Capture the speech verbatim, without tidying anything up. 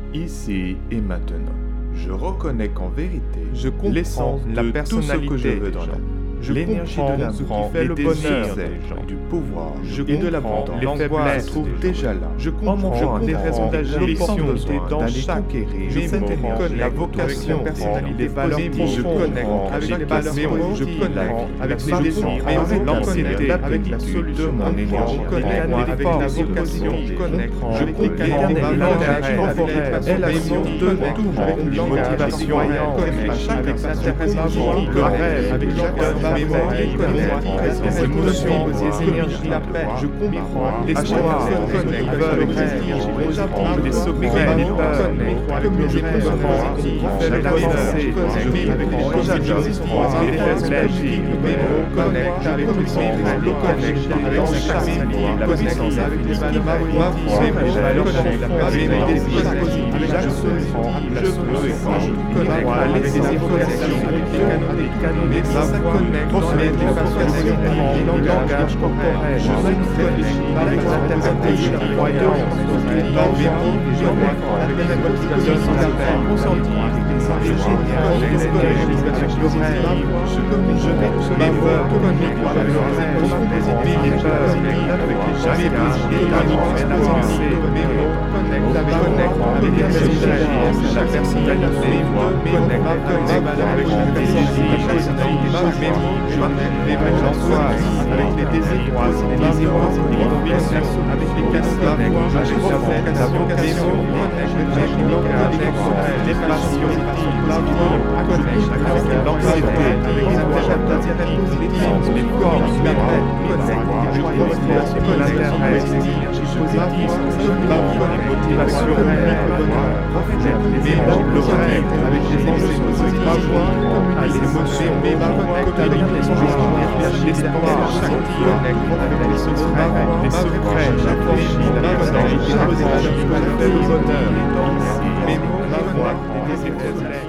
ici et maintenant. Je reconnais qu'en vérité, Je comprends l'essence la de personnalité tout ce que je veux des dans gens. la vie. Je L'énergie comprends de ce qui l'amour, fait les le désirs bonheur des des gens. du pouvoir Je et de comprends l'abondance. les L'angoisse faiblesses se trouve des gens. déjà là. Je En comprends mangeant les des raisons raisons d'agir d'agir dans d'aller chaque conquérir je je cette comprends énergie, la avec vocation, la personnalité les valeurs positive, je profondes, connecte avec avec les les valeurs valeurs positives, je connecte avec avec les les désirs, désirs, avec avec l'anxiété, l'anxiété, avec la de solution, mon énergie, je connecte connecte avec avec la la vocation, vocation, je connecte je avec les comprends canaux, l'intérêt, l'intérêt, l'intérêt, et la l'action vision de de tout, avec les les motivations, motivations, chaque avec sa s'intéresse à comprend moi, le rêve, avec chaque mémoire, les les émotions, les énergies, la paix, je comprends l'espoir, l'espoir, les les veulent, rêves, j'apprends les les secrets, secrets, les les peurs, peurs, comme je je comprends, comprends, la pensée, je vis avec les j'adore, les faiblesses, mais on connecte avec les secrets, le connecte avec chaque mémoire, la puissance avec les valeurs, ma foi, mes valeurs profondes, mes désirs positifs, je comprends, je veux et quand je connecte avec les évocations, avec les canaux, les canaux, mes ma voix, transmettre les vocations, les langages corporels, je me connecte avec la personnalité, la croyance, dans mes mots, je connecte avec les motivations, la paix, consenti, c'est génial, je connecte avec le rêve, je je vais mes voix, connecte avec le rêve, les envies, les peurs, avec les jamais et la pensée, mes mots, connecte avec avec les personnes, chaque personnalité, moi, connecte avec avec chaque personnalité, mes mots, mes mots, l'angoisse, avec les désirs, les désirs, les convictions, avec les casques, avec la vocation, avec le langage, les passions, l'amour, avec l'anxiété, avec les intérêts, les sens, les forces, les rêves, je comprends l'intérêt, les énergies positives, les motivations, mais le rêve, avec les émotions, ma voix, les émotions, mes connecte avec les énergies, l'espoir, connecte avec les secrets, les secrets, j'affranchis la personnalité positive, le bonheur, mes mots, ma voix, les désirs,